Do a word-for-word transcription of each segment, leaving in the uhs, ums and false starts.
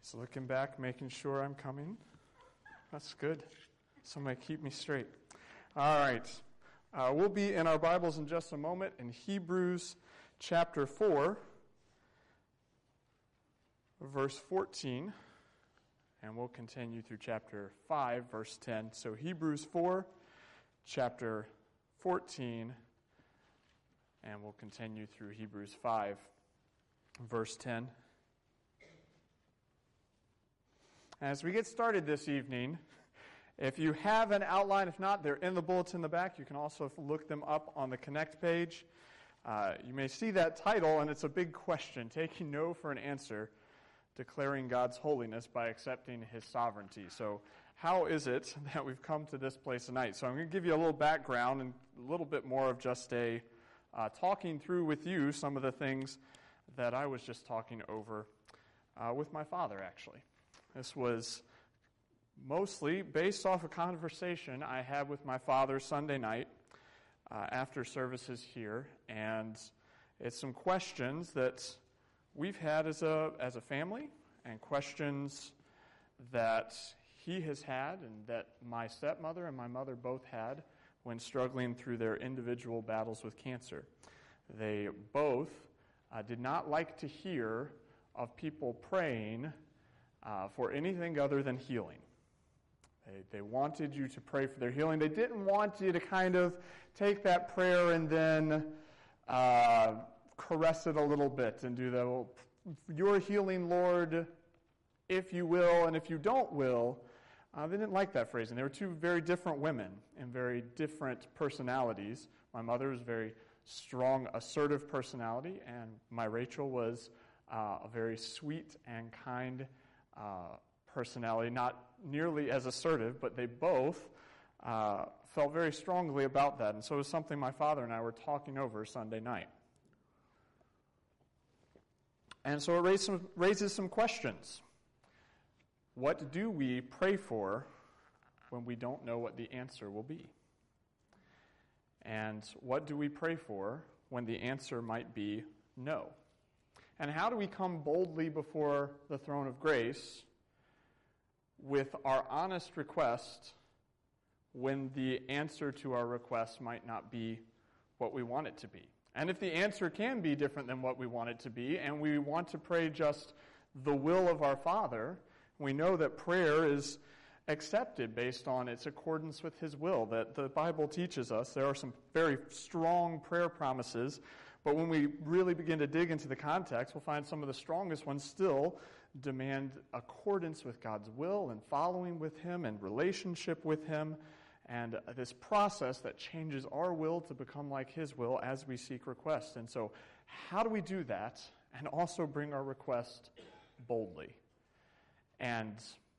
Just looking back, making sure I'm coming. That's good. Somebody keep me straight. All right. Uh, we'll be in our Bibles in just a moment in Hebrews chapter four, verse fourteen. And we'll continue through chapter five, verse ten. So Hebrews four, chapter fourteen, and we'll continue through Hebrews five, verse ten. As we get started this evening, if you have an outline, if not, they're in the bulletin in the back. You can also look them up on the Connect page. Uh, you may see that title, and it's a big question, taking no for an answer, declaring God's holiness by accepting his sovereignty. So how is it that we've come to this place tonight? So I'm going to give you a little background and a little bit more of just a uh, talking through with you some of the things that I was just talking over uh, with my father, actually. This was mostly based off a conversation I had with my father Sunday night uh, after services here, and it's some questions that we've had as a as a family, and questions that he has had and that my stepmother and my mother both had when struggling through their individual battles with cancer. They both uh, did not like to hear of people praying uh, for anything other than healing. They, they wanted you to pray for their healing. They didn't want you to kind of take that prayer and then uh, caress it a little bit and do the, well, your healing, Lord, if you will, and if you don't will. Uh, they didn't like that phrasing. They were two very different women and very different personalities. My mother was a very strong, assertive personality, and my Rachel was uh, a very sweet and kind uh, personality, not nearly as assertive, but they both uh, felt very strongly about that. And so it was something my father and I were talking over Sunday night. And so it raises some, raises some questions. What do we pray for when we don't know what the answer will be? And what do we pray for when the answer might be no? And how do we come boldly before the throne of grace with our honest request when the answer to our request might not be what we want it to be? And if the answer can be different than what we want it to be, and we want to pray just the will of our Father, we know that prayer is accepted based on its accordance with his will, that the Bible teaches us. There are some very strong prayer promises, but when we really begin to dig into the context, we'll find some of the strongest ones still demand accordance with God's will and following with him and relationship with him, and this process that changes our will to become like his will as we seek request. And so how do we do that and also bring our request boldly and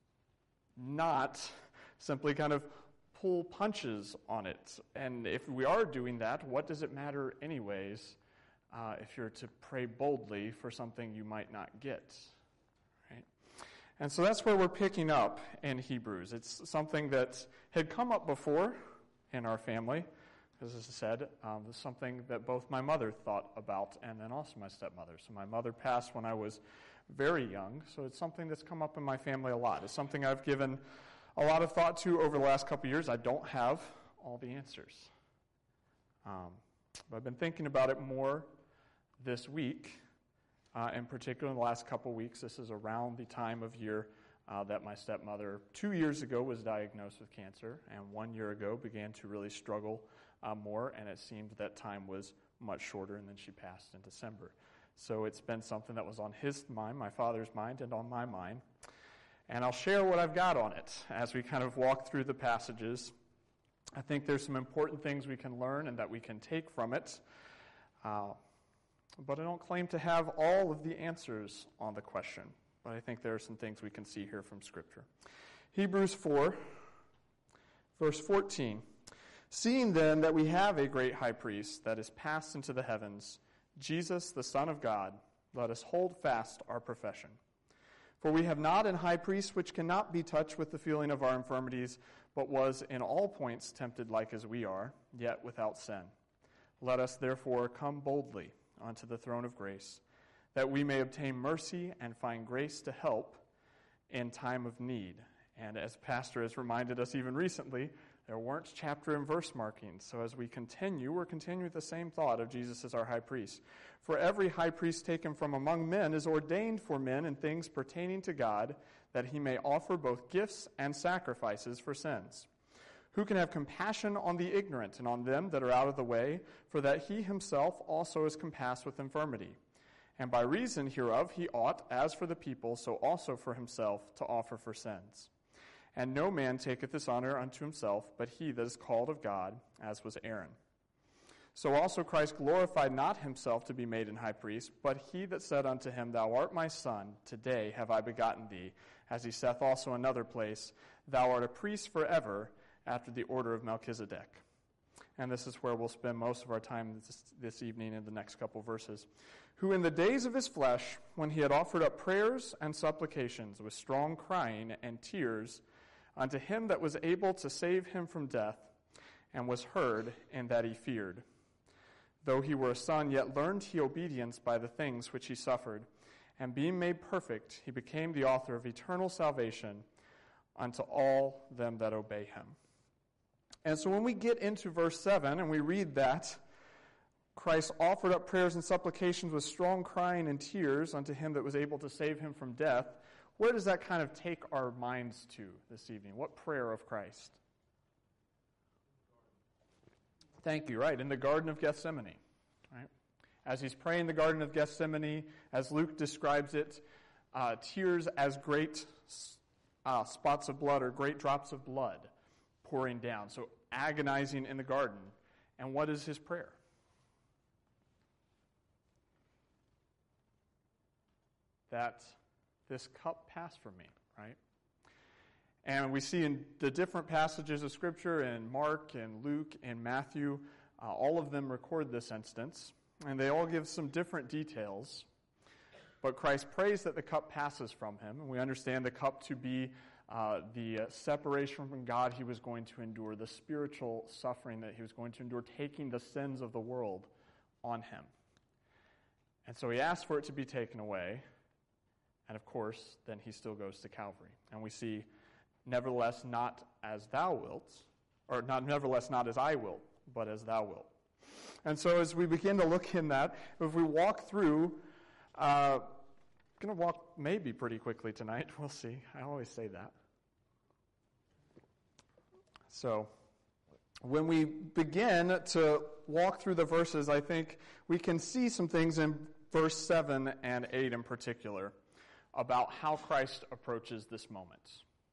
not simply kind of pull punches on it? And if we are doing that, what does it matter anyways uh, if you're to pray boldly for something you might not get? Right? And so that's where we're picking up in Hebrews. It's something that had come up before in our family, because as I said, um, it's something that both my mother thought about and then also my stepmother. So my mother passed when I was very young, so it's something that's come up in my family a lot. It's something I've given a lot of thought to over the last couple of years. I don't have all the answers. Um, but I've been thinking about it more this week. Uh, in particular, in the last couple of weeks, this is around the time of year uh, that my stepmother, two years ago, was diagnosed with cancer, and one year ago began to really struggle uh, more, and it seemed that time was much shorter, and then she passed in December. So it's been something that was on his mind, my father's mind, and on my mind. And I'll share what I've got on it as we kind of walk through the passages. I think there's some important things we can learn and that we can take from it. Uh, But I don't claim to have all of the answers on the question. But I think there are some things we can see here from Scripture. Hebrews four, verse fourteen. Seeing then that we have a great high priest that is passed into the heavens, Jesus, the Son of God, let us hold fast our profession. For we have not an high priest which cannot be touched with the feeling of our infirmities, but was in all points tempted like as we are, yet without sin. Let us therefore come boldly unto the throne of grace, that we may obtain mercy and find grace to help in time of need. And as Pastor has reminded us even recently, there weren't chapter and verse markings. So as we continue, we're continuing with the same thought of Jesus as our high priest. For every high priest taken from among men is ordained for men in things pertaining to God, that he may offer both gifts and sacrifices for sins. Who can have compassion on the ignorant and on them that are out of the way, for that he himself also is compassed with infirmity. And by reason hereof he ought, as for the people, so also for himself, to offer for sins. And no man taketh this honor unto himself, but he that is called of God, as was Aaron. So also Christ glorified not himself to be made an high priest, but he that said unto him, Thou art my son, today have I begotten thee, as he saith also another place, Thou art a priest forever, after the order of Melchizedek. And this is where we'll spend most of our time this, this evening in the next couple verses. Who in the days of his flesh, when he had offered up prayers and supplications with strong crying and tears unto him that was able to save him from death, and was heard in that he feared. Though he were a son, yet learned he obedience by the things which he suffered. And being made perfect, he became the author of eternal salvation unto all them that obey him. And so when we get into verse seven and we read that, Christ offered up prayers and supplications with strong crying and tears unto him that was able to save him from death, where does that kind of take our minds to this evening? What prayer of Christ? Thank you, right, in the Garden of Gethsemane, right? As he's praying in the Garden of Gethsemane, as Luke describes it, uh, tears as great uh, spots of blood or great drops of blood pouring down. So agonizing in the garden. And what is his prayer? That this cup pass from me, right? And we see in the different passages of Scripture, in Mark and Luke and Matthew, uh, all of them record this instance, and they all give some different details. But Christ prays that the cup passes from him, and we understand the cup to be uh, the uh, separation from God he was going to endure, the spiritual suffering that he was going to endure, taking the sins of the world on him. And so he asks for it to be taken away, and of course, then he still goes to Calvary. And we see, nevertheless, not as thou wilt, or not nevertheless, not as I will, but as thou wilt. And so as we begin to look in that, if we walk through, uh, I'm going to walk maybe pretty quickly tonight. We'll see. I always say that. So when we begin to walk through the verses, I think we can see some things in verse seven and eight in particular about how Christ approaches this moment.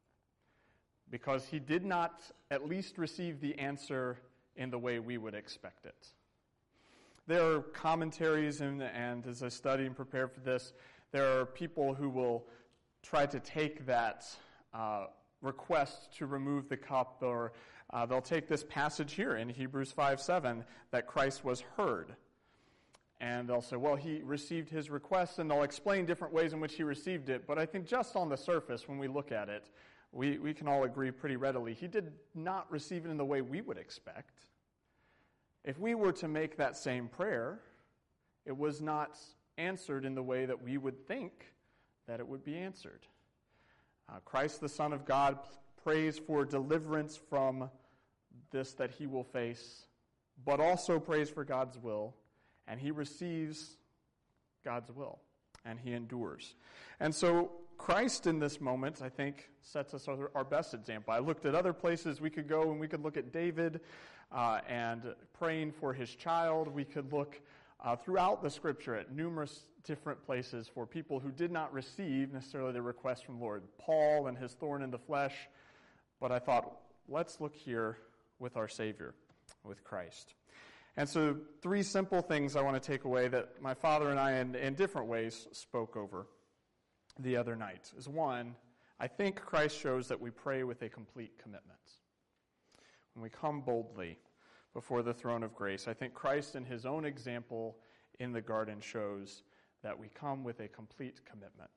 Because he did not at least receive the answer in the way we would expect it. There are commentaries, and, and as I study and prepare for this, there are people who will try to take that uh, request to remove the cup, or uh, they'll take this passage here in Hebrews five seven, that Christ was heard. And they'll say, well, he received his request, and they'll explain different ways in which he received it. But I think just on the surface, when we look at it, we, we can all agree pretty readily, he did not receive it in the way we would expect. If we were to make that same prayer, it was not answered in the way that we would think that it would be answered. Uh, Christ, the Son of God, prays for deliverance from this that he will face, but also prays for God's will, and he receives God's will, and he endures. And so Christ in this moment, I think, sets us our, our best example. I looked at other places we could go, and we could look at David uh, and praying for his child. We could look uh, throughout the Scripture at numerous different places for people who did not receive necessarily the request from the Lord. Paul and his thorn in the flesh. But I thought, let's look here with our Savior, with Christ. And so three simple things I want to take away that my father and I, in, in different ways, spoke over the other night. Is one, I think Christ shows that we pray with a complete commitment. When we come boldly before the throne of grace, I think Christ in his own example in the garden shows that we come with a complete commitment.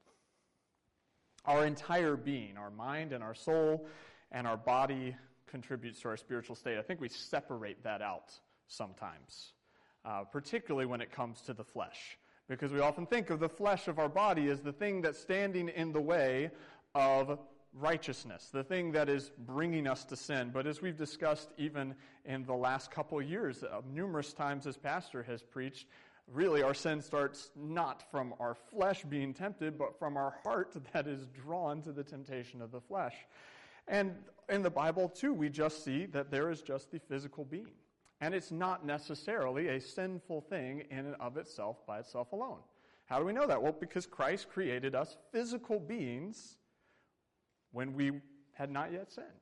Our entire being, our mind and our soul and our body contributes to our spiritual state. I think we separate that out sometimes, uh, particularly when it comes to the flesh, because we often think of the flesh of our body as the thing that's standing in the way of righteousness, the thing that is bringing us to sin. But as we've discussed even in the last couple of years, uh, numerous times as pastor has preached, really our sin starts not from our flesh being tempted, but from our heart that is drawn to the temptation of the flesh. And in the Bible, too, we just see that there is just the physical being. And it's not necessarily a sinful thing in and of itself by itself alone. How do we know that? Well, because Christ created us physical beings when we had not yet sinned.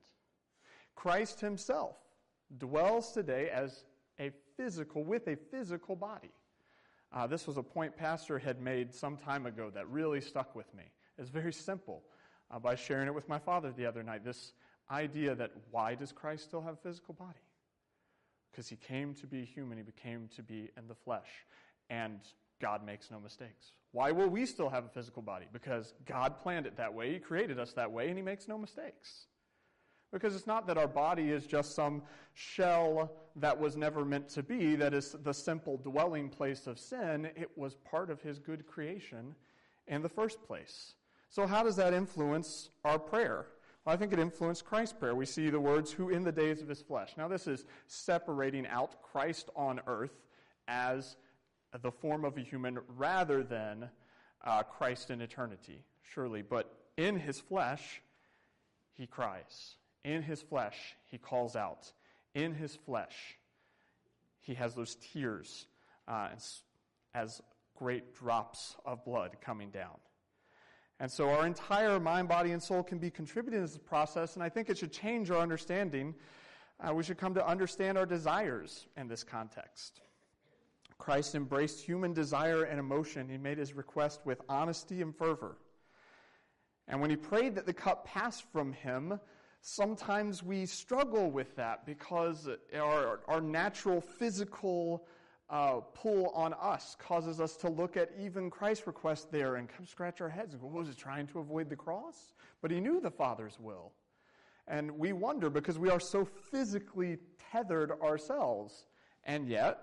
Christ himself dwells today as a physical, with a physical body. Uh, this was a point Pastor had made some time ago that really stuck with me. It's very simple. Uh, by sharing it with my father the other night, this idea that why does Christ still have a physical body? Because he came to be human, he became to be in the flesh, and God makes no mistakes. Why will we still have a physical body? Because God planned it that way, he created us that way, and he makes no mistakes. Because it's not that our body is just some shell that was never meant to be, that is the simple dwelling place of sin. It was part of his good creation in the first place. So how does that influence our prayer? Well, I think it influenced Christ's prayer. We see the words, who in the days of his flesh. Now this is separating out Christ on earth as the form of a human rather than uh, Christ in eternity, surely. But in his flesh, he cries. In his flesh, he calls out. In his flesh, he has those tears uh, as, as great drops of blood coming down. And so our entire mind, body, and soul can be contributing to this process, and I think it should change our understanding. Uh, we should come to understand our desires in this context. Christ embraced human desire and emotion. He made his request with honesty and fervor. And when he prayed that the cup pass from him, sometimes we struggle with that because our, our natural physical uh, pull on us causes us to look at even Christ's request there and kind of scratch our heads and go, was he trying to avoid the cross? But he knew the Father's will. And we wonder because we are so physically tethered ourselves. And yet,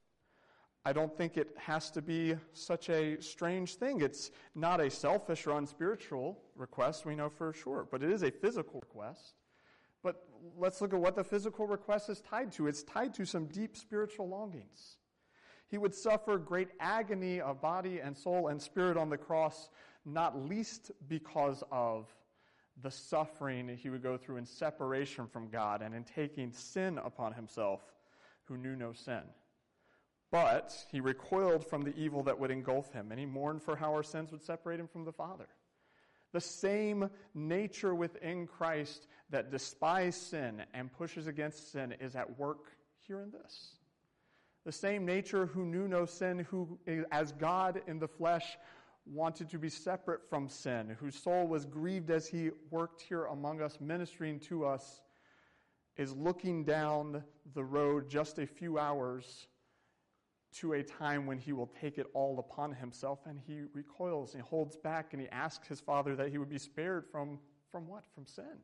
I don't think it has to be such a strange thing. It's not a selfish or unspiritual request, we know for sure, but it is a physical request. But let's look at what the physical request is tied to. It's tied to some deep spiritual longings. He would suffer great agony of body and soul and spirit on the cross, not least because of the suffering he would go through in separation from God and in taking sin upon himself, who knew no sin. But he recoiled from the evil that would engulf him, and he mourned for how our sins would separate him from the Father. The same nature within Christ that despises sin and pushes against sin is at work here in this. The same nature who knew no sin, who as God in the flesh wanted to be separate from sin, whose soul was grieved as he worked here among us, ministering to us, is looking down the road just a few hours to a time when he will take it all upon himself, and he recoils and he holds back and he asks his Father that he would be spared from, from what? From sin.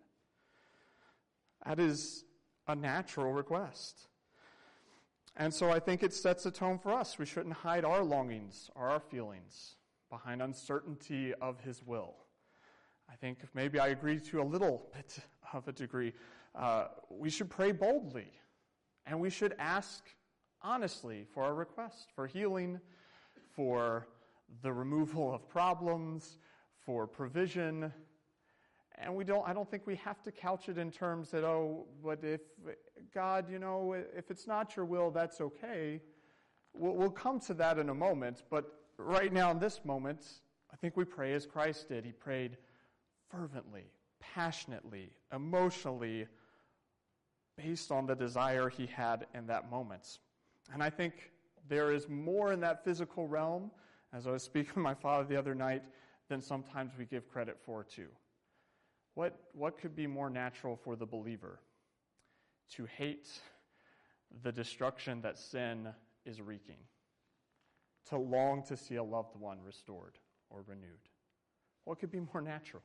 That is a natural request. And so I think it sets a tone for us. We shouldn't hide our longings or our feelings behind uncertainty of his will. I think if maybe I agree to a little bit of a degree. Uh, we should pray boldly, and we should ask honestly for our request, for healing, for the removal of problems, for provision. And we don't, I don't think we have to couch it in terms that, oh, but if, God, you know, if it's not your will, that's okay. We'll, we'll come to that in a moment, but right now in this moment, I think we pray as Christ did. He prayed fervently, passionately, emotionally, based on the desire he had in that moment. And I think there is more in that physical realm, as I was speaking with my father the other night, than sometimes we give credit for too. What, what could be more natural for the believer? To hate the destruction that sin is wreaking. To long to see a loved one restored or renewed. What could be more natural?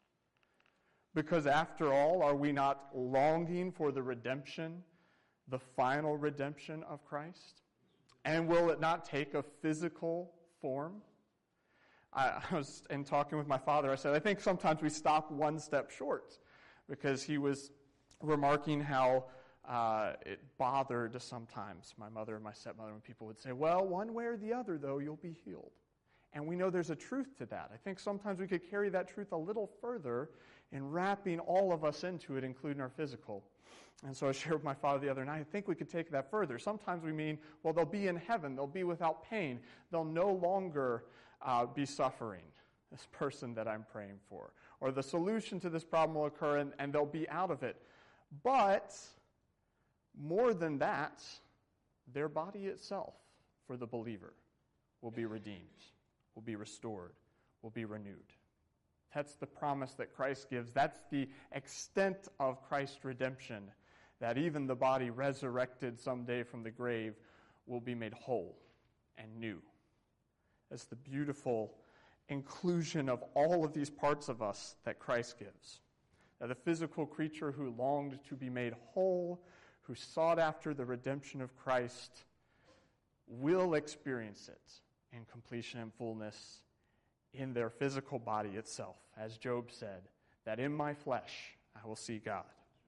Because after all, are we not longing for the redemption, the final redemption of Christ? And will it not take a physical form? I, I was in talking with my father, I said, I think sometimes we stop one step short, because he was remarking how uh, it bothered sometimes my mother and my stepmother when people would say, well, one way or the other, though, you'll be healed. And we know there's a truth to that. I think sometimes we could carry that truth a little further in wrapping all of us into it, including our physical. And so I shared with my father the other night, I think we could take that further. Sometimes we mean, well, they'll be in heaven. They'll be without pain. They'll no longer uh, be suffering, this person that I'm praying for. Or the solution to this problem will occur and, and they'll be out of it. But more than that, their body itself for the believer will be redeemed, will be restored, will be renewed. That's the promise that Christ gives. That's the extent of Christ's redemption, that even the body resurrected someday from the grave will be made whole and new. That's the beautiful inclusion of all of these parts of us that Christ gives. That the physical creature who longed to be made whole, who sought after the redemption of Christ, will experience it in completion and fullness in their physical body itself. As Job said, that in my flesh I will see God.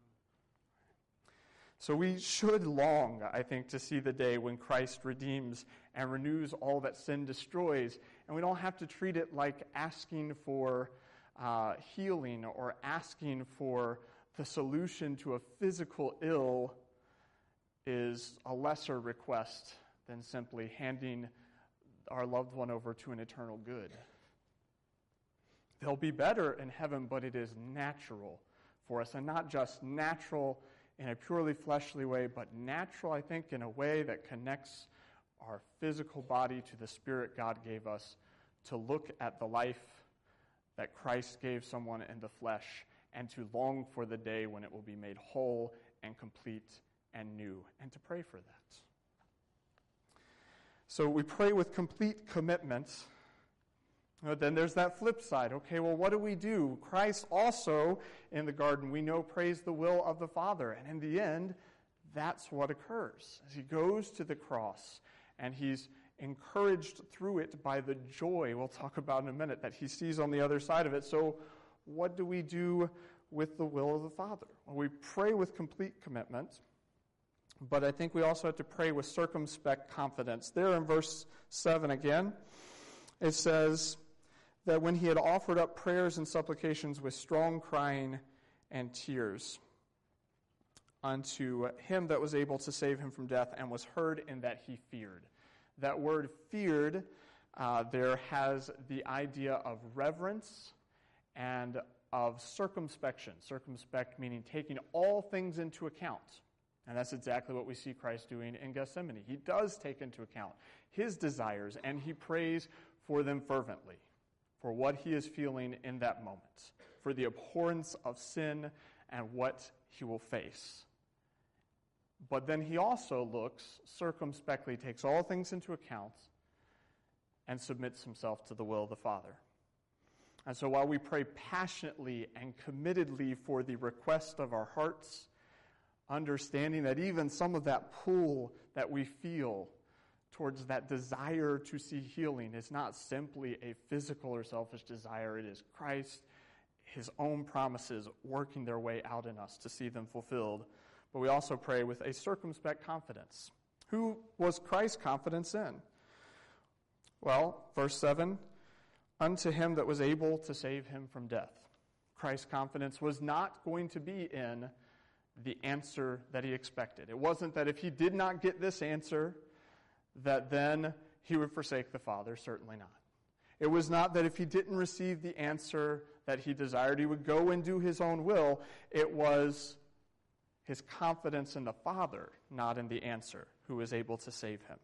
So we should long, I think, to see the day when Christ redeems and renews all that sin destroys. And we don't have to treat it like asking for uh, healing or asking for the solution to a physical ill is a lesser request than simply handing our loved one over to an eternal good. They'll be better in heaven, but it is natural for us, and not just natural in a purely fleshly way, but natural, I think, in a way that connects our physical body to the spirit God gave us, to look at the life that Christ gave someone in the flesh and to long for the day when it will be made whole and complete and new, and to pray for that. So we pray with complete commitment. But then there's that flip side. Okay, well, what do we do? Christ also, in the garden, we know, prays the will of the Father. And in the end, that's what occurs. As he goes to the cross, and he's encouraged through it by the joy, we'll talk about in a minute, that he sees on the other side of it. So what do we do with the will of the Father? Well, we pray with complete commitment, but I think we also have to pray with circumspect confidence. There in verse seven again, it says that when he had offered up prayers and supplications with strong crying and tears unto him that was able to save him from death, and was heard in that he feared. That word feared, uh, there has the idea of reverence and of circumspection. Circumspect meaning taking all things into account. And that's exactly what we see Christ doing in Gethsemane. He does take into account his desires, and he prays for them fervently, for what he is feeling in that moment, for the abhorrence of sin and what he will face. But then he also looks circumspectly, takes all things into account, and submits himself to the will of the Father. And so while we pray passionately and committedly for the request of our hearts, understanding that even some of that pull that we feel towards that desire to see healing is not simply a physical or selfish desire. It is Christ, his own promises working their way out in us to see them fulfilled. But we also pray with a circumspect confidence. Who was Christ's confidence in? Well, verse seven, unto him that was able to save him from death. Christ's confidence was not going to be in the answer that he expected. It wasn't that if he did not get this answer, that then he would forsake the Father. Certainly not. It was not that if he didn't receive the answer that he desired, he would go and do his own will. It was his confidence in the Father, not in the answer, who is able to save him.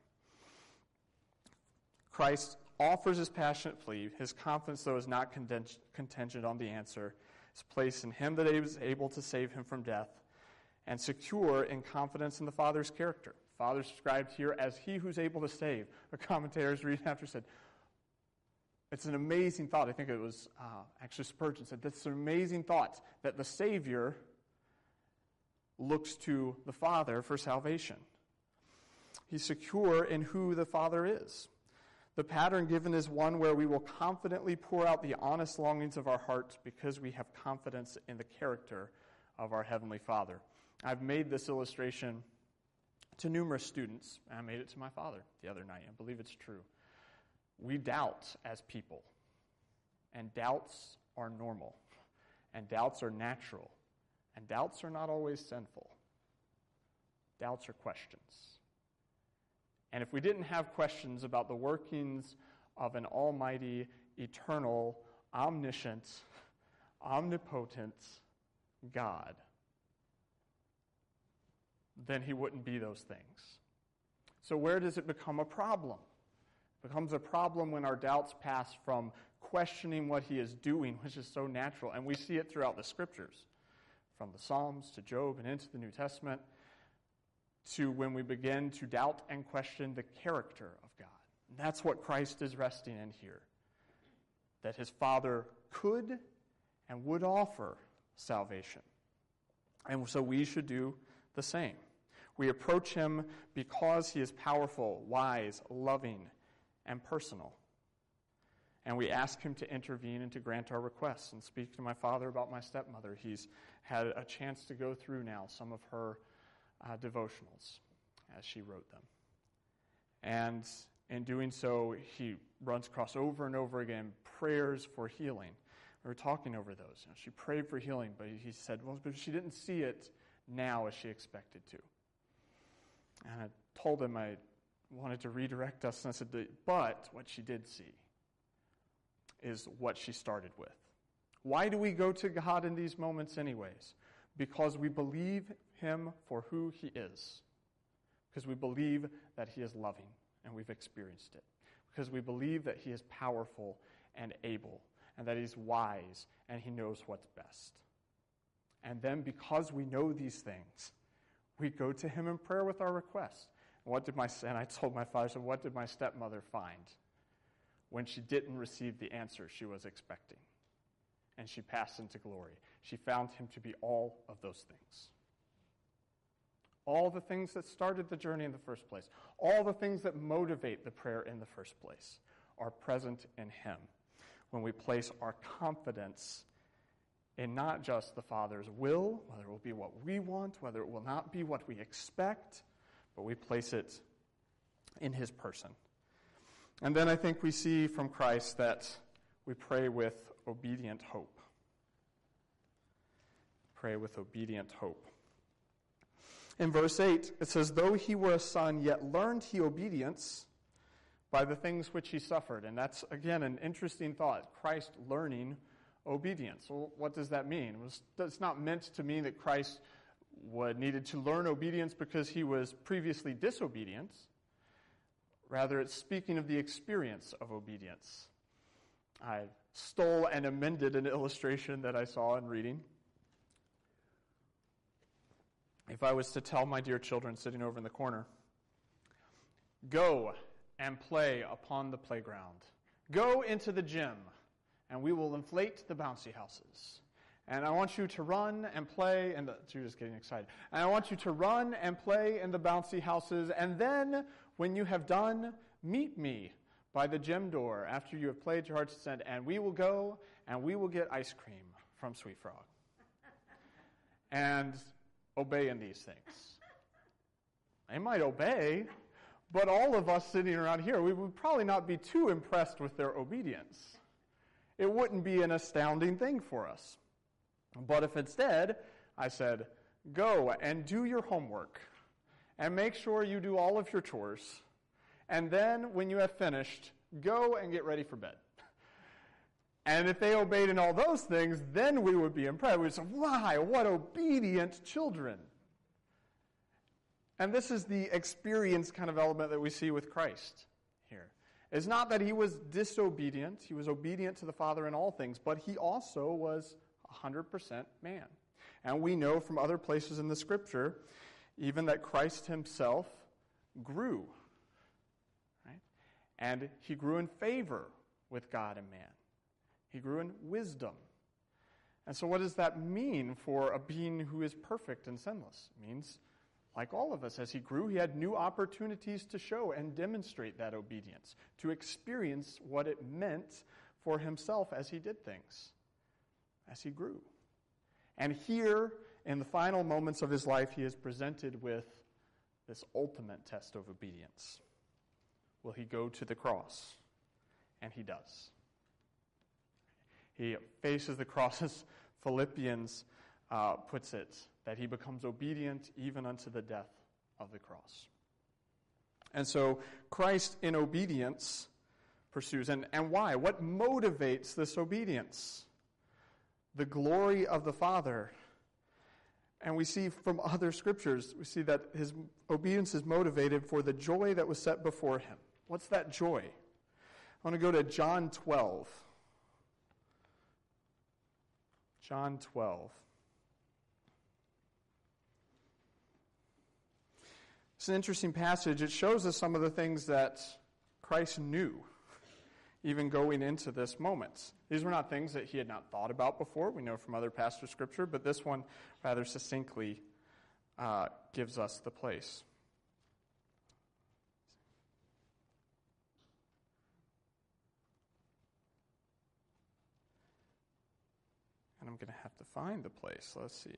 Christ offers his passionate plea. His confidence, though, is not contingent on the answer. It's placed in him that he was able to save him from death, and secure in confidence in the Father's character. The Father is described here as he who's able to save. A commentator is reading after said, it's an amazing thought. I think it was uh, actually Spurgeon said, that's an amazing thought that the Savior looks to the Father for salvation. He's secure in who the Father is. The pattern given is one where we will confidently pour out the honest longings of our hearts because we have confidence in the character of our Heavenly Father. I've made this illustration to numerous students, and I made it to my father the other night. I believe it's true. We doubt as people, and doubts are normal, and doubts are natural, and doubts are not always sinful. Doubts are questions. And if we didn't have questions about the workings of an almighty, eternal, omniscient, omnipotent God, then he wouldn't be those things. So where does it become a problem? It becomes a problem when our doubts pass from questioning what he is doing, which is so natural, and we see it throughout the Scriptures, from the Psalms to Job and into the New Testament, to when we begin to doubt and question the character of God. And that's what Christ is resting in here, that his Father could and would offer salvation. And so we should do the same. We approach him because he is powerful, wise, loving, and personal. And we ask him to intervene and to grant our requests. And speak to my father about my stepmother. He's had a chance to go through now some of her uh, devotionals as she wrote them. And in doing so, he runs across over and over again prayers for healing. We were talking over those. You know, she prayed for healing, but he said, well, but she didn't see it now as she expected to. And I told him I wanted to redirect us, and I said, but what she did see is what she started with. Why do we go to God in these moments anyways? Because we believe him for who he is. Because we believe that he is loving, and we've experienced it. Because we believe that he is powerful and able, and that he's wise, and he knows what's best. And then because we know these things, we go to him in prayer with our requests. And what did my and I told my father, so what did my stepmother find when she didn't receive the answer she was expecting? And she passed into glory. She found him to be all of those things. All the things that started the journey in the first place, all the things that motivate the prayer in the first place are present in him when we place our confidence in not just the Father's will, whether it will be what we want, whether it will not be what we expect, but we place it in his person. And then I think we see from Christ that we pray with obedient hope. Pray with obedient hope. In verse eight, it says, though he were a son, yet learned he obedience by the things which he suffered. And that's, again, an interesting thought. Christ learning obedience. Well, what does that mean? It's not meant to mean that Christ would, needed to learn obedience because he was previously disobedient. Rather, it's speaking of the experience of obedience. I stole and amended an illustration that I saw in reading. If I was to tell my dear children sitting over in the corner, go and play upon the playground. Go into the gym, and we will inflate the bouncy houses. And I want you to run and play, and the, Judah's getting excited. And I want you to run and play in the bouncy houses, and then, when you have done, meet me by the gym door after you have played your heart's content, and we will go, and we will get ice cream from Sweet Frog. And obey in these things. They might obey, but all of us sitting around here, we would probably not be too impressed with their obedience. It wouldn't be an astounding thing for us. But if instead, I said, go and do your homework, and make sure you do all of your chores, and then when you have finished, go and get ready for bed. And if they obeyed in all those things, then we would be impressed. We would say, wow, what obedient children. And this is the experience kind of element that we see with Christ here. It's not that he was disobedient. He was obedient to the Father in all things, but he also was one hundred percent man. And we know from other places in the Scripture even that Christ himself grew. Right? And he grew in favor with God and man. He grew in wisdom. And so what does that mean for a being who is perfect and sinless? It means like all of us, as he grew, he had new opportunities to show and demonstrate that obedience, to experience what it meant for himself as he did things, as he grew. And here, in the final moments of his life, he is presented with this ultimate test of obedience. Will he go to the cross? And he does. He faces the cross, as Philippians uh, puts it, that he becomes obedient even unto the death of the cross. And so Christ in obedience pursues. And, and why? What motivates this obedience? The glory of the Father. And we see from other scriptures, we see that his obedience is motivated for the joy that was set before him. What's that joy? I want to go to John twelve. John twelve. It's an interesting passage. It shows us some of the things that Christ knew, even going into this moment. These were not things that he had not thought about before. We know from other passages of Scripture, but this one rather succinctly uh, gives us the place. And I'm going to have to find the place. Let's see.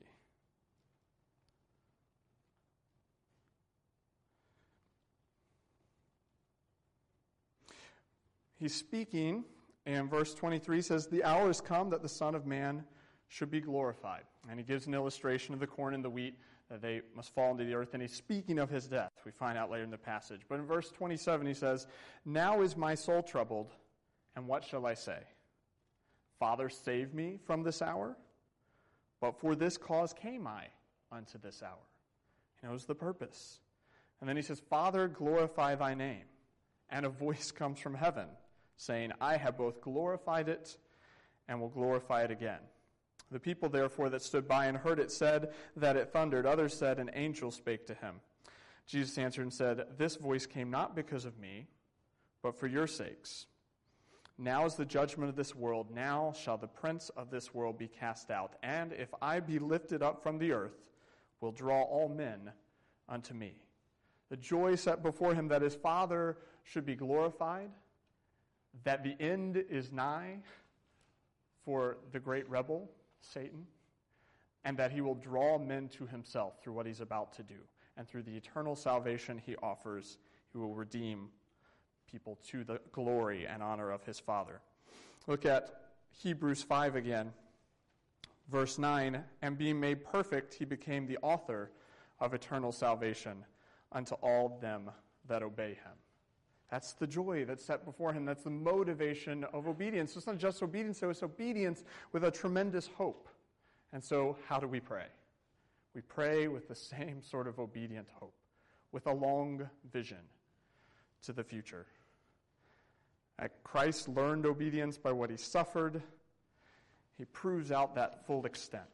He's speaking, and verse twenty-three says, "The hour has come that the Son of Man should be glorified." And he gives an illustration of the corn and the wheat, that they must fall into the earth, and he's speaking of his death. We find out later in the passage. But in verse twenty-seven he says, "Now is my soul troubled, and what shall I say? Father, save me from this hour? But for this cause came I unto this hour." He knows the purpose. And then he says, "Father, glorify thy name." And a voice comes from heaven, saying, "I have both glorified it and will glorify it again." The people, therefore, that stood by and heard it said that it thundered. Others said, "An angel spake to him." Jesus answered and said, "This voice came not because of me, but for your sakes. Now is the judgment of this world. Now shall the prince of this world be cast out. And if I be lifted up from the earth, will draw all men unto me." The joy set before him that his Father should be glorified, that the end is nigh for the great rebel, Satan, and that he will draw men to himself through what he's about to do. And through the eternal salvation he offers, he will redeem people to the glory and honor of his Father. Look at Hebrews five again, verse nine. "And being made perfect, he became the author of eternal salvation unto all them that obey him." That's the joy that's set before him. That's the motivation of obedience. It's not just obedience, it's obedience with a tremendous hope. And so, how do we pray? We pray with the same sort of obedient hope, with a long vision to the future. Christ learned obedience by what he suffered. He proves out that full extent.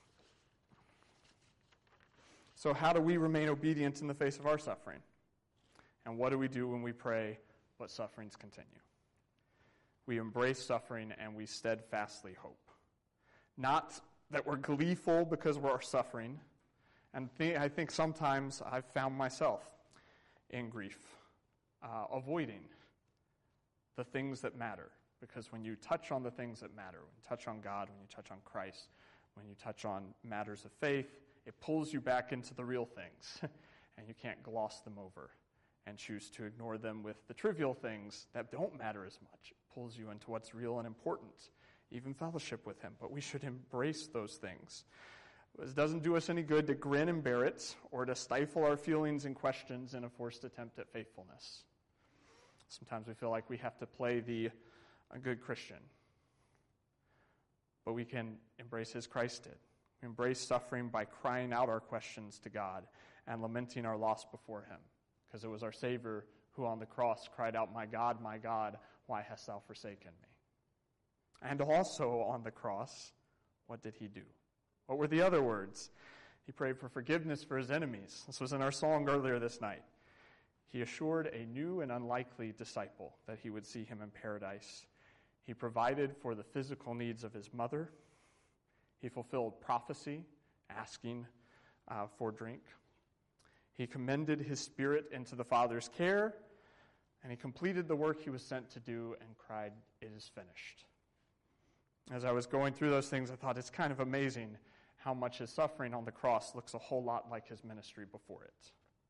So how do we remain obedient in the face of our suffering? And what do we do when we pray, but sufferings continue? We embrace suffering and we steadfastly hope. Not that we're gleeful because we're suffering. And th- I think sometimes I've found myself in grief, uh, avoiding the things that matter. Because when you touch on the things that matter, when you touch on God, when you touch on Christ, when you touch on matters of faith, it pulls you back into the real things. And you can't gloss them over and choose to ignore them with the trivial things that don't matter as much. It pulls you into what's real and important, even fellowship with him. But we should embrace those things. It doesn't do us any good to grin and bear it or to stifle our feelings and questions in a forced attempt at faithfulness. Sometimes we feel like we have to play the a good Christian. But we can embrace as Christ did. We embrace suffering by crying out our questions to God and lamenting our loss before him. Because it was our Savior who on the cross cried out, "My God, my God, why hast thou forsaken me?" And also on the cross, what did he do? What were the other words? He prayed for forgiveness for his enemies. This was in our song earlier this night. He assured a new and unlikely disciple that he would see him in paradise. He provided for the physical needs of his mother. He fulfilled prophecy, asking uh, for drink. He commended his spirit into the Father's care, and he completed the work he was sent to do and cried, "It is finished." As I was going through those things, I thought it's kind of amazing how much his suffering on the cross looks a whole lot like his ministry before it.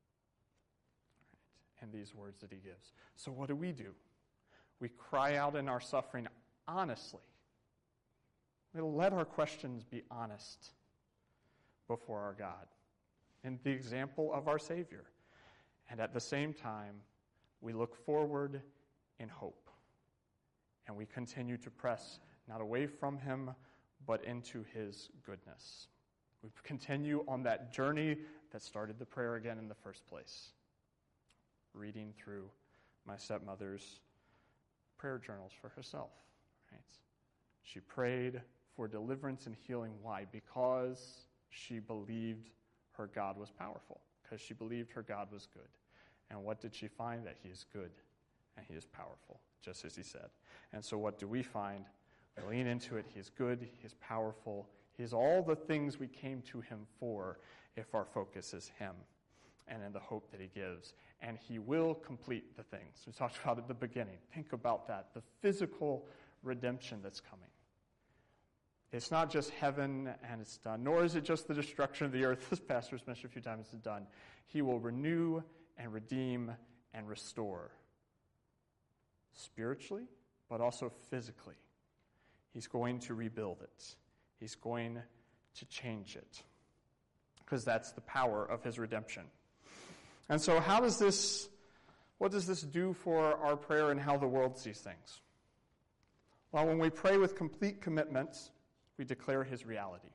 Right. And these words that he gives. So what do we do? We cry out in our suffering honestly. We let our questions be honest before our God in the example of our Savior. And at the same time, we look forward in hope. And we continue to press not away from him, but into his goodness. We continue on that journey that started the prayer again in the first place. Reading through my stepmother's prayer journals for herself. Right? She prayed for deliverance and healing. Why? Because she believed her God was powerful. Because she believed her God was good. And what did she find? That he is good and he is powerful, just as he said. And so what do we find? We lean into it. He is good. He is powerful. He is all the things we came to him for if our focus is him and in the hope that he gives. And he will complete the things we talked about at the beginning. Think about that, the physical redemption that's coming. It's not just heaven and it's done, nor is it just the destruction of the earth. This pastor's mentioned a few times it's done. He will renew and redeem and restore spiritually, but also physically. He's going to rebuild it. He's going to change it. Because that's the power of his redemption. And so how does this, what does this do for our prayer and how the world sees things? Well, when we pray with complete commitment, we declare his reality.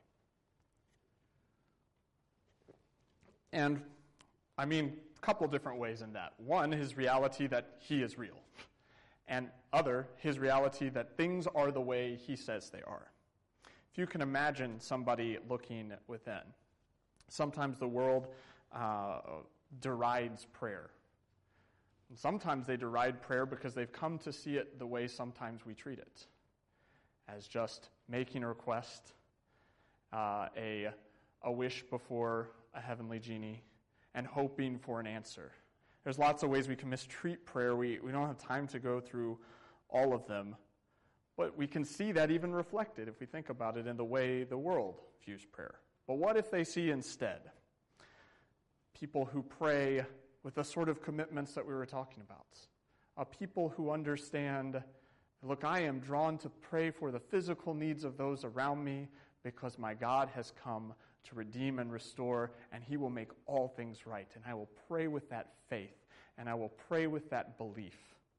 And, I mean, a couple different ways in that. One, his reality that he is real. And other, his reality that things are the way he says they are. If you can imagine somebody looking within, sometimes the world uh, derides prayer. And sometimes they deride prayer because they've come to see it the way sometimes we treat it, as just making a request, uh, a, a wish before a heavenly genie, and hoping for an answer. There's lots of ways we can mistreat prayer. We, we don't have time to go through all of them. But we can see that even reflected, if we think about it, in the way the world views prayer. But what if they see instead people who pray with the sort of commitments that we were talking about? A people who understand, look, I am drawn to pray for the physical needs of those around me because my God has come to redeem and restore, and he will make all things right. And I will pray with that faith, and I will pray with that belief,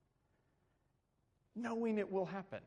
knowing it will happen.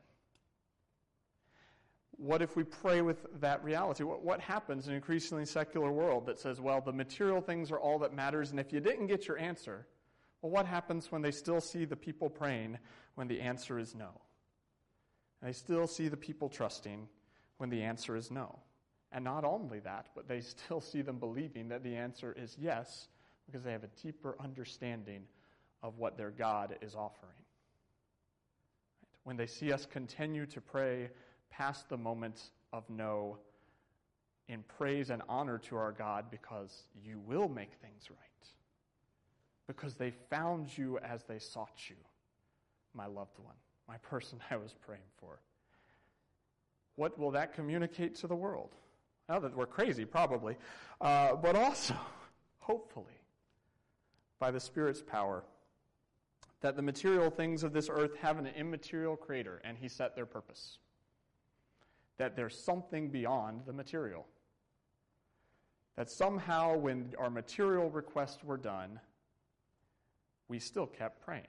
What if we pray with that reality? What, what happens in an increasingly secular world that says, well, the material things are all that matters, and if you didn't get your answer, well, what happens when they still see the people praying when the answer is no? And they still see the people trusting when the answer is no. And not only that, but they still see them believing that the answer is yes, because they have a deeper understanding of what their God is offering. Right? When they see us continue to pray past the moment of no in praise and honor to our God because you will make things right, because they found you as they sought you, my loved one, my person I was praying for. What will that communicate to the world? Now that we're crazy, probably, uh, but also, hopefully, by the Spirit's power, that the material things of this earth have an immaterial creator, and he set their purpose. That there's something beyond the material. That somehow, when our material requests were done, we still kept praying.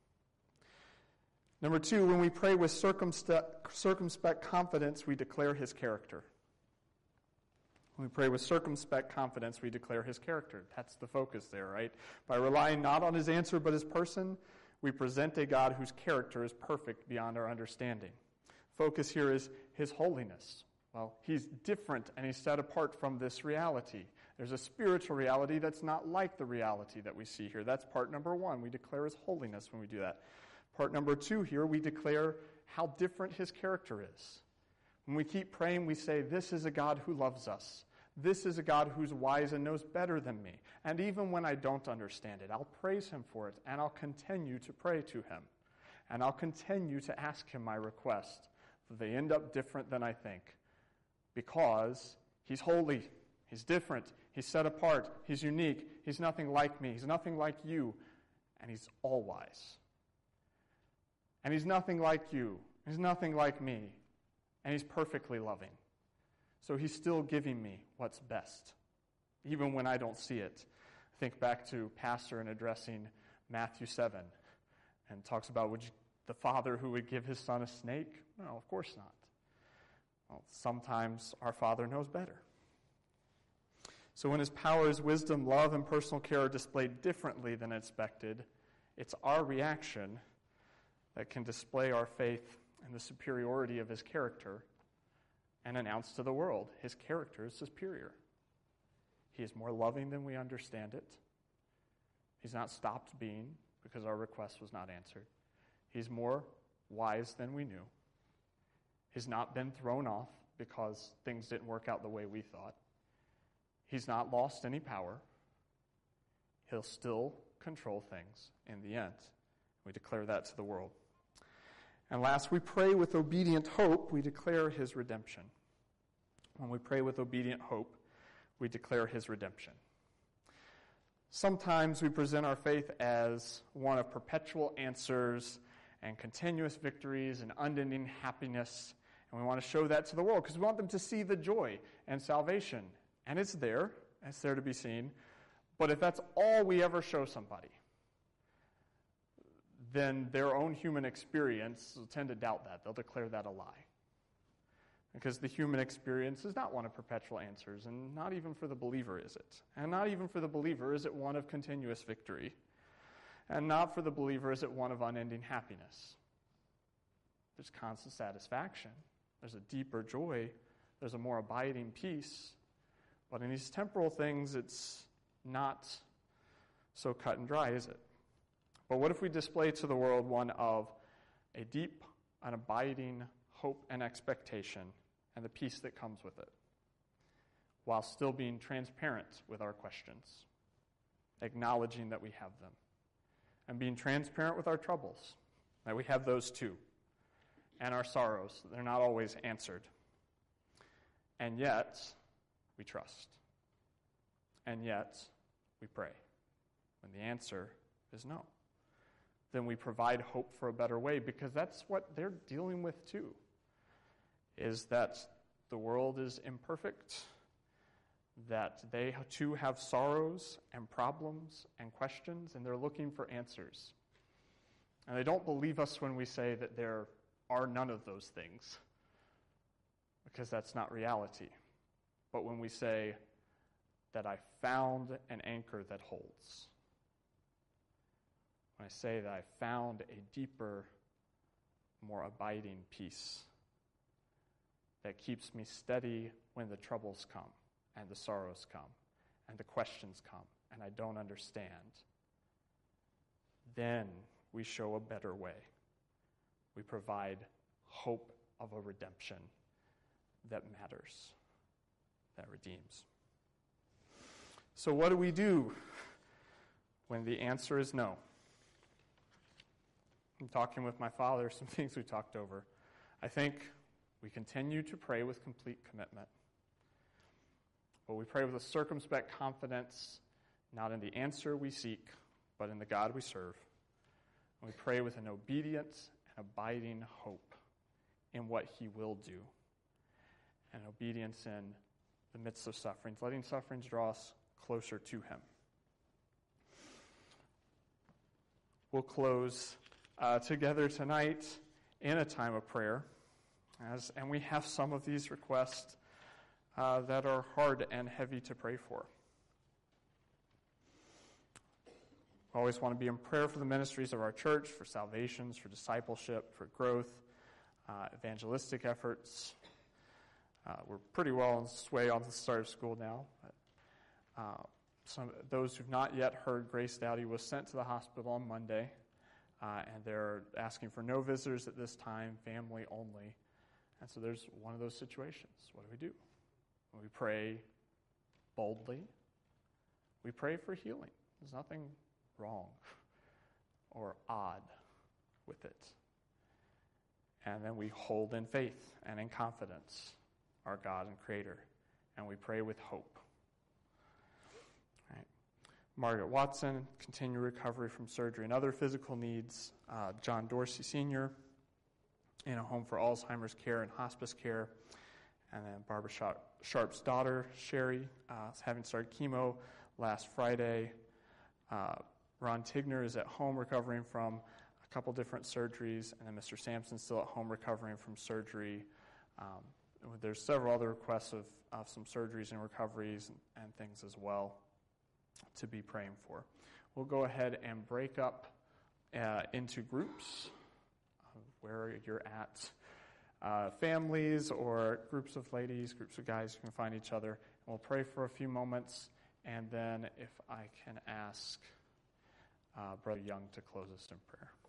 Number two, when we pray with circumspect, circumspect confidence, we declare his character. When we pray with circumspect confidence, we declare his character. That's the focus there, right? By relying not on his answer but his person, we present a God whose character is perfect beyond our understanding. Focus here is his holiness. Well, he's different and he's set apart from this reality. There's a spiritual reality that's not like the reality that we see here. That's part number one. We declare his holiness when we do that. Part number two here, we declare how different his character is. When we keep praying, we say, this is a God who loves us. This is a God who's wise and knows better than me. And even when I don't understand it, I'll praise him for it, and I'll continue to pray to him. And I'll continue to ask him my request, that they end up different than I think, because he's holy, he's different, he's set apart, he's unique, he's nothing like me, he's nothing like you, and he's all-wise. And he's nothing like you, he's nothing like me, and he's perfectly loving. So he's still giving me what's best, even when I don't see it. Think back to Pastor in addressing Matthew seven, and talks about would you, the father who would give his son a snake? No, of course not. Well, sometimes our Father knows better. So when his power, his wisdom, love, and personal care are displayed differently than expected, it's our reaction that can display our faith in the superiority of his character and announce to the world his character is superior. He is more loving than we understand it. He's not stopped being because our request was not answered. He's more wise than we knew. He's not been thrown off because things didn't work out the way we thought. He's not lost any power. He'll still control things in the end. We declare that to the world. And last, we pray with obedient hope. We declare his redemption. When we pray with obedient hope, we declare his redemption. Sometimes we present our faith as one of perpetual answers and continuous victories and unending happiness. And we want to show that to the world because we want them to see the joy and salvation. And it's there. It's there to be seen. But if that's all we ever show somebody, then their own human experience will tend to doubt that. They'll declare that a lie. Because the human experience is not one of perpetual answers, and not even for the believer is it. And not even for the believer is it one of continuous victory. And not for the believer is it one of unending happiness. There's constant satisfaction. There's a deeper joy. There's a more abiding peace. But in these temporal things, it's not so cut and dry, is it? But what if we display to the world one of a deep and abiding hope and expectation and the peace that comes with it, while still being transparent with our questions, acknowledging that we have them, and being transparent with our troubles, that we have those too, and our sorrows, they're not always answered. And yet, we trust. And yet, we pray. When the answer is no, then we provide hope for a better way, because that's what they're dealing with too, is that the world is imperfect, that they too have sorrows and problems and questions, and they're looking for answers. And they don't believe us when we say that there are none of those things, because that's not reality. But when we say that I found an anchor that holds, when I say that I found a deeper, more abiding peace that keeps me steady when the troubles come and the sorrows come and the questions come and I don't understand, then we show a better way. We provide hope of a redemption that matters, that redeems. So what do we do when the answer is no? I'm talking with my father, some things we talked over. I think we continue to pray with complete commitment. But we pray with a circumspect confidence, not in the answer we seek, but in the God we serve. And we pray with an obedient and abiding hope in what he will do, and obedience in the midst of sufferings, letting sufferings draw us closer to him. We'll close uh, together tonight in a time of prayer, as and we have some of these requests uh, that are hard and heavy to pray for. We always want to be in prayer for the ministries of our church, for salvations, for discipleship, for growth, uh, evangelistic efforts. Uh, we're pretty well on the way on the start of school now. But, uh, some those who've not yet heard, Grace Dowdy was sent to the hospital on Monday, uh, and they're asking for no visitors at this time, family only. And so there's one of those situations. What do we do? We pray boldly. We pray for healing. There's nothing wrong or odd with it. And then we hold in faith and in confidence our God and Creator, and we pray with hope. Right. Margaret Watson, continued recovery from surgery and other physical needs. Uh, John Dorsey Senior in a home for Alzheimer's care and hospice care. And then Barbara Sharp's daughter, Sherry, uh, is having started chemo last Friday. Uh, Ron Tigner is at home recovering from a couple different surgeries, and then Mister Sampson's still at home recovering from surgery. Um, there's several other requests of, of some surgeries and recoveries and, and things as well to be praying for. We'll go ahead and break up uh, into groups uh, where you're at. Uh, families or groups of ladies, groups of guys who can find each other. And we'll pray for a few moments, and then if I can ask uh, Brother Young to close us in prayer.